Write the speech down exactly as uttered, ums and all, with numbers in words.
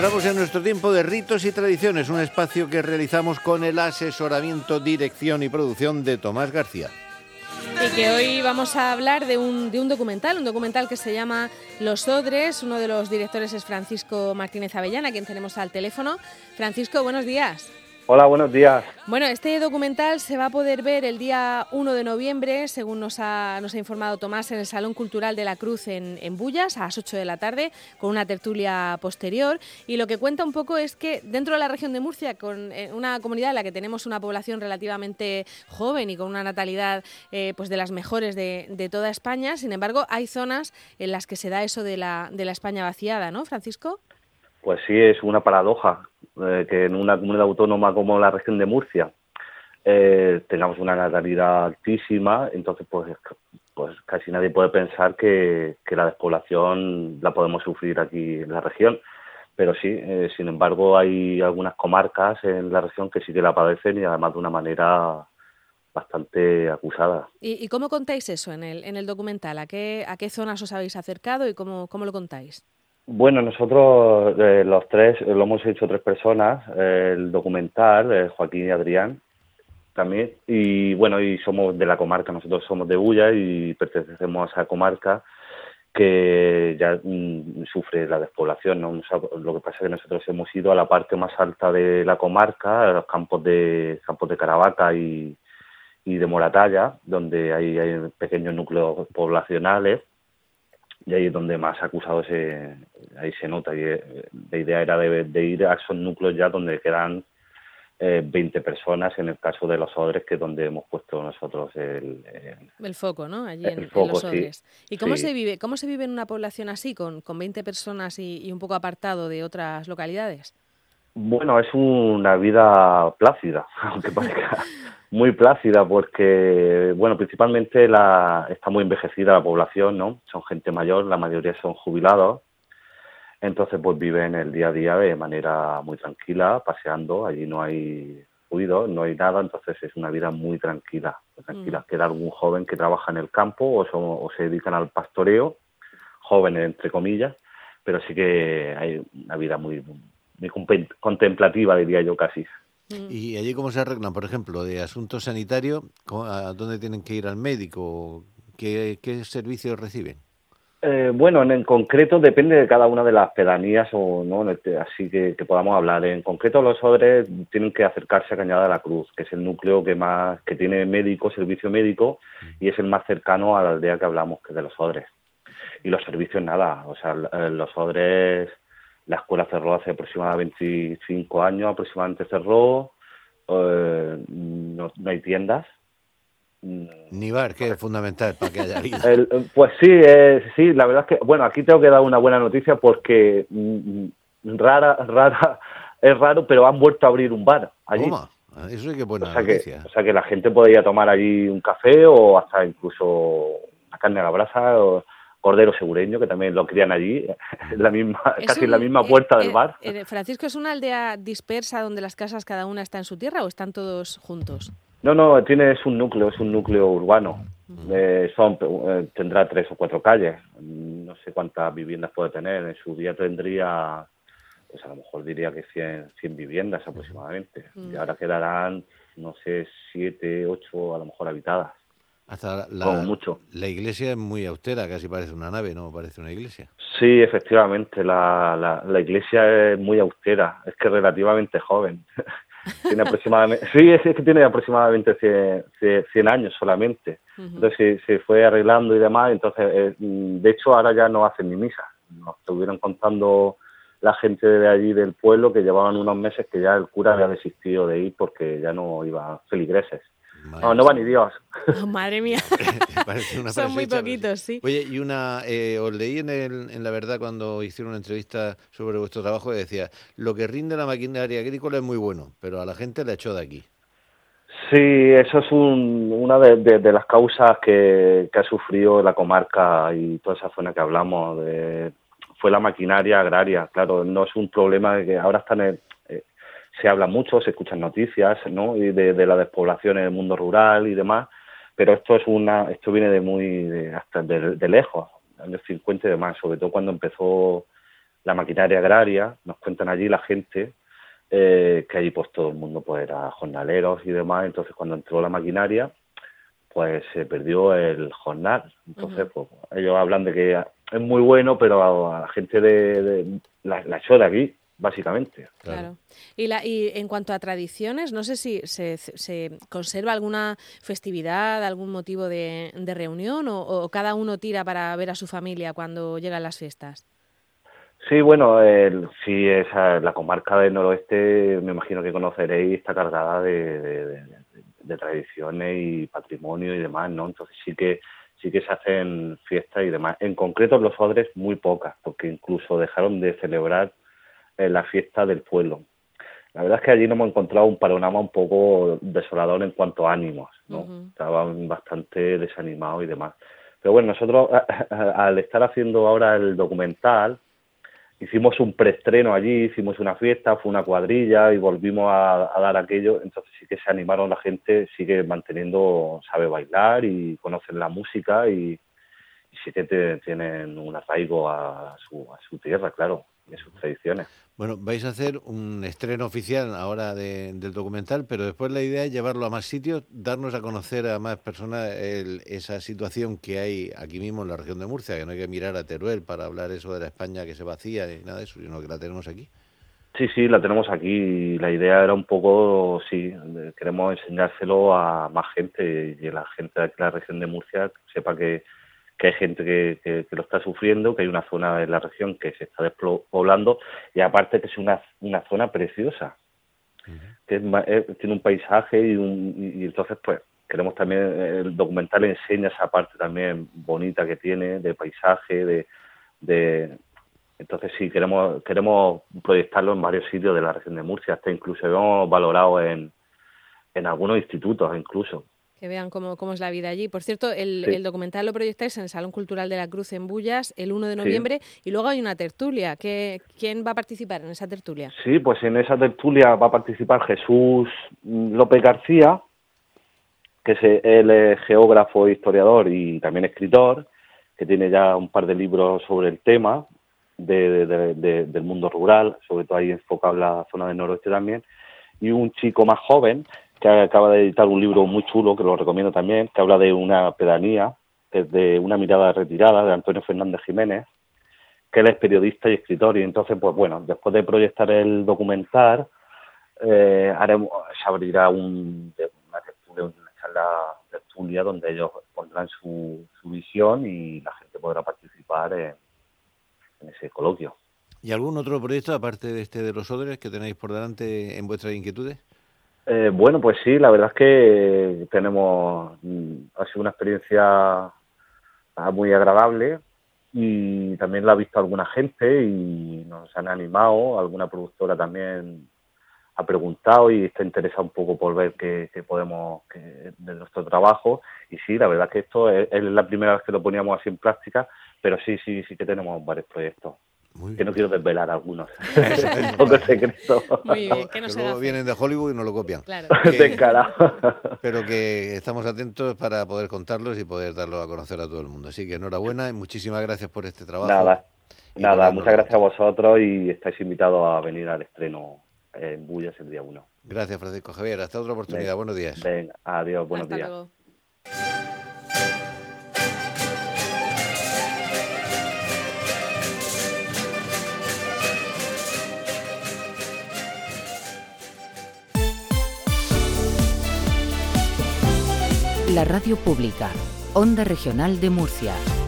Entramos en nuestro tiempo de ritos y tradiciones, un espacio que realizamos con el asesoramiento, dirección y producción de Tomás García. Y que hoy vamos a hablar de un, de un documental, un documental que se llama Los Odres. Uno de los directores es Francisco Martínez Avellana, a quien tenemos al teléfono. Francisco, buenos días. Hola, buenos días. Bueno, este documental se va a poder ver el día uno de noviembre, según nos ha, nos ha informado Tomás, en el Salón Cultural de la Cruz en, en Bullas, a las ocho de la tarde, con una tertulia posterior. Y lo que cuenta un poco es que dentro de la región de Murcia, con eh, una comunidad en la que tenemos una población relativamente joven y con una natalidad eh, pues de las mejores de, de toda España, sin embargo, hay zonas en las que se da eso de la, de la España vaciada, ¿no, Francisco? Pues sí, es una paradoja eh, que en una comunidad autónoma como la región de Murcia eh, tengamos una natalidad altísima, entonces pues, pues casi nadie puede pensar que, que la despoblación la podemos sufrir aquí en la región. Pero sí, eh, sin embargo, hay algunas comarcas en la región que sí que la padecen y además de una manera bastante acusada. ¿Y, y cómo contáis eso en el, en el documental? ¿A qué, a qué zonas os habéis acercado y cómo, cómo lo contáis? Bueno, nosotros eh, los tres, eh, lo hemos hecho tres personas, eh, el documental, eh, Joaquín y Adrián también, y bueno, y somos de la comarca, nosotros somos de Bullas y pertenecemos a esa comarca que ya mm, sufre la despoblación, ¿no? O sea, lo que pasa es que nosotros hemos ido a la parte más alta de la comarca, a los campos de campos de Caravaca y, y de Moratalla, donde hay, hay pequeños núcleos poblacionales, y ahí es donde más acusado se, ahí se nota. Y la idea era de, de ir a esos núcleos ya donde quedan eh, veinte personas, en el caso de Los Odres, que es donde hemos puesto nosotros el... El, el foco, ¿no? Allí en, el foco, en Los Odres. Sí, ¿Y cómo sí. se vive cómo se vive en una población así, con, con veinte personas y, y un poco apartado de otras localidades? Bueno, es una vida plácida, aunque parezca muy plácida, porque, bueno, principalmente la está muy envejecida la población, ¿no? Son gente mayor, la mayoría son jubilados, entonces pues viven el día a día de manera muy tranquila, paseando, allí no hay ruido, no hay nada, entonces es una vida muy tranquila, muy tranquila. Mm. Queda algún joven que trabaja en el campo o, son, o se dedican al pastoreo, jóvenes entre comillas, pero sí que hay una vida muy... muy contemplativa, diría yo casi. ¿Y allí cómo se arreglan, por ejemplo, de asuntos sanitarios? ¿A dónde tienen que ir al médico? ¿Qué, qué servicios reciben? Eh, bueno, en, en concreto depende de cada una de las pedanías o no, así que, que podamos hablar. En concreto, Los Odres tienen que acercarse a Cañada de la Cruz, que es el núcleo que más que tiene médico, servicio médico, y es el más cercano a la aldea que hablamos, que es de Los Odres. Y los servicios nada, o sea, Los Odres... La escuela cerró hace aproximadamente veinticinco años, aproximadamente cerró, eh, no, no hay tiendas. Ni bar, que es fundamental para que haya vida. El, pues sí, eh, sí, la verdad es que, bueno, aquí tengo que dar una buena noticia porque mm, rara, rara, es raro, pero han vuelto a abrir un bar allí. ¿Cómo? Eso es que buena o sea noticia. Que, o sea que la gente puede ir a tomar allí un café o hasta incluso una carne a la brasa o cordero segureño, que también lo crían allí, en la misma, casi un, en la misma puerta eh, del bar. Eh, Francisco, ¿es una aldea dispersa donde las casas cada una está en su tierra o están todos juntos? No, no, tiene, es un núcleo, es un núcleo urbano. Uh-huh. Eh, son, eh, tendrá tres o cuatro calles. No sé cuántas viviendas puede tener. En su día tendría, pues a lo mejor diría que cien, cien viviendas aproximadamente. Uh-huh. Y ahora quedarán, no sé, siete, ocho a lo mejor habitadas. Hasta la, Como mucho. La iglesia es muy austera, casi parece una nave, ¿no? Parece una iglesia. Sí, efectivamente, la, la, la iglesia es muy austera, es que es relativamente joven. tiene aproximadamente, sí, es que tiene aproximadamente cien años solamente. Uh-huh. Entonces se, se fue arreglando y demás, entonces, eh, de hecho, ahora ya no hacen ni misa. Nos estuvieron contando la gente de allí del pueblo que llevaban unos meses que ya el cura había desistido de ir porque ya no iban feligreses. Madre no, no va ni Dios. Oh, madre mía. una Son muy poquitos, sí. Oye, y una, eh, os leí en, el, en La Verdad cuando hicieron una entrevista sobre vuestro trabajo y decía, lo que rinde la maquinaria agrícola es muy bueno, pero a la gente le echó de aquí. Sí, eso es un, una de, de, de las causas que, que ha sufrido la comarca y toda esa zona que hablamos. De, fue la maquinaria agraria, claro, no es un problema de que ahora están en... Se habla mucho, se escuchan noticias, ¿no? Y de, de la despoblación en el mundo rural y demás, pero esto es una, esto viene de muy, de, hasta de, de lejos, años cincuenta y demás, sobre todo cuando empezó la maquinaria agraria, nos cuentan allí la gente, eh, que allí pues todo el mundo pues era jornaleros y demás, entonces cuando entró la maquinaria, pues se perdió el jornal. Entonces, uh-huh. pues ellos hablan de que es muy bueno, pero a la gente de, de la, la echó de aquí, básicamente. Claro. claro. Y, la, y en cuanto a tradiciones, no sé si se, se conserva alguna festividad, algún motivo de, de reunión o, o cada uno tira para ver a su familia cuando llegan las fiestas. Sí, bueno, el, sí, esa, la comarca del noroeste, me imagino que conoceréis, está cargada de, de, de, de tradiciones y patrimonio y demás, ¿no? Entonces sí que sí que se hacen fiestas y demás. En concreto en Los Odres muy pocas, porque incluso dejaron de celebrar eh, la fiesta del pueblo. La verdad es que allí nos hemos encontrado un panorama un poco desolador en cuanto a ánimos, ¿no? Uh-huh. Estaban bastante desanimados y demás. Pero bueno, nosotros al estar haciendo ahora el documental, hicimos un preestreno allí, hicimos una fiesta, fue una cuadrilla y volvimos a, a dar aquello. Entonces sí que se animaron, la gente sigue manteniendo, sabe bailar y conocen la música y, y sí que te, tienen un arraigo a su, a su tierra, claro, y a sus tradiciones. Bueno, vais a hacer un estreno oficial ahora de, del documental, pero después la idea es llevarlo a más sitios, darnos a conocer a más personas el, esa situación que hay aquí mismo en la región de Murcia, que no hay que mirar a Teruel para hablar eso de la España que se vacía ni nada de eso, sino que la tenemos aquí. Sí, sí, la tenemos aquí y la idea era un poco, sí, queremos enseñárselo a más gente y la gente de aquí de la región de Murcia sepa que que hay gente que, que, que lo está sufriendo, que hay una zona en la región que se está despoblando y aparte que es una, una zona preciosa, uh-huh. que es, es, tiene un paisaje y, un, y, y entonces pues queremos también, el documental enseña esa parte también bonita que tiene de paisaje, de, de entonces sí, queremos queremos proyectarlo en varios sitios de la región de Murcia, hasta incluso hemos valorado en, en algunos institutos incluso. Que vean cómo, cómo es la vida allí. Por cierto, el, sí. el documental lo proyectáis en el Salón Cultural de la Cruz en Bullas el uno de noviembre sí. y luego hay una tertulia. ¿Qué, ¿Quién va a participar en esa tertulia? Sí, pues en esa tertulia va a participar Jesús López García, que es, él es geógrafo, historiador y también escritor, que tiene ya un par de libros sobre el tema de, de, de, del mundo rural, sobre todo ahí enfocado en la zona del noroeste también, y un chico más joven que acaba de editar un libro muy chulo, que lo recomiendo también, que habla de una pedanía, que es de una mirada retirada, de Antonio Fernández Jiménez, que él es periodista y escritor, y entonces, pues bueno, después de proyectar el documental, eh, haremos, se abrirá un, una tertulia, una charla tertulia donde ellos pondrán su, su visión y la gente podrá participar en, en ese coloquio. ¿Y algún otro proyecto, aparte de este de Los Odres, que tenéis por delante en vuestras inquietudes? Eh, bueno, pues sí, la verdad es que tenemos, ha sido una experiencia muy agradable y también la ha visto alguna gente y nos han animado, alguna productora también ha preguntado y está interesada un poco por ver qué, qué podemos, qué, de nuestro trabajo y sí, la verdad es que esto es, es la primera vez que lo poníamos así en práctica, pero sí, sí, sí que tenemos varios proyectos. Que no quiero desvelar algunos. Es un poco secreto. Muy bien, que no que se luego hace. Vienen de Hollywood y no lo copian. Claro. Que, pero que estamos atentos para poder contarlos y poder darlos a conocer a todo el mundo. Así que enhorabuena y muchísimas gracias por este trabajo. Nada, nada, muchas gracias a vosotros y estáis invitados a venir al estreno en Bullas el día uno. Gracias, Francisco Javier. Hasta otra oportunidad. Ven, buenos días. Ven, adiós, buenos Hasta días. Luego. La radio pública, Onda Regional de Murcia.